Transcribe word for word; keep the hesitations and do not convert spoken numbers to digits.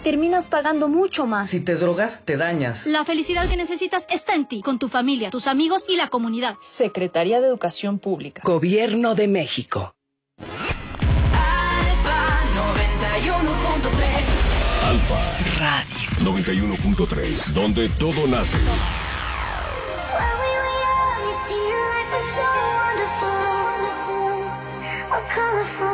terminas pagando mucho más. Si te drogas, te dañas. La felicidad que necesitas está en ti, con tu familia, tus amigos y la comunidad. Secretaría de Educación Pública. Gobierno de México. Alfa noventa y uno punto tres. Alfa Radio noventa y uno punto tres, donde todo nace. Colorful